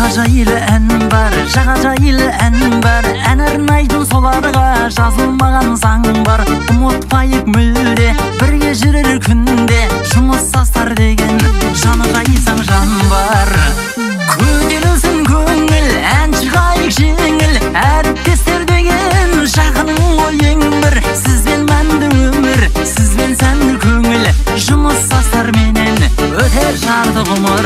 Жағажайлы ән бар, жағажайлы ән бар, ән арнайтын соларға жазылмаған заң бар. Ұмытпайық мүлде, бірге жүрер күнде, жұмыссыздар деген жаны жайсаң жан бар. Көтерілсін көңіл, ән шығайық жеңіл, әріптестер деген жақының ғой ең бір. Сізбен мәнді өмір, сізбен сәнді көңіл, жұмыссыздар менен өтер жарты ғұмыр.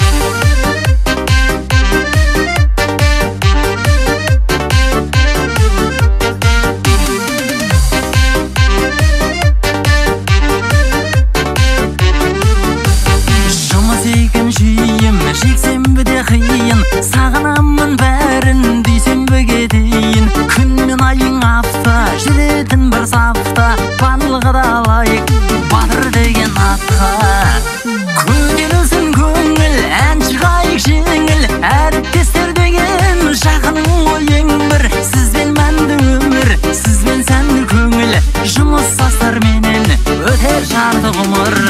Жексенбіде қиын, сағынамын бәрін дүйсенбіге дейін. Күн мен айың апта, жүретін бір сапта, барлығы да лайық батыр деген атқа. Көтерілсін көңіл, ән шығайық жеңіл, әріптестер деген жақының ғой ең бір. Сізбен мәнді өмір, сізбен сәнді көңіл, жұмыссыздар менен өтер жарты ғұмыр.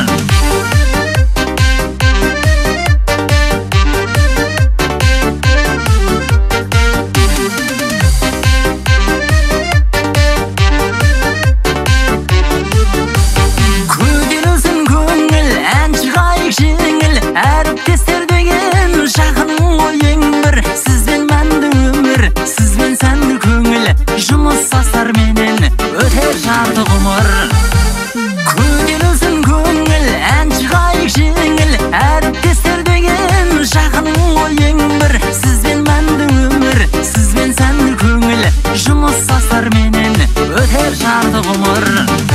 Әріптестер деген жақының ғой ең бір. Сізбен мәнді өмір, сізбен сәнді көңіл, жұмыссыздар менен өтер жарты ғұмыр. Көтерілсін көңіл, ән шығайық жеңіл, әріптестер деген жақының ғой ең бір. Сізбен мәнді өмір, сізбен сәнді көңіл, жұмыссыздар менен өтер жарты ғұмыр.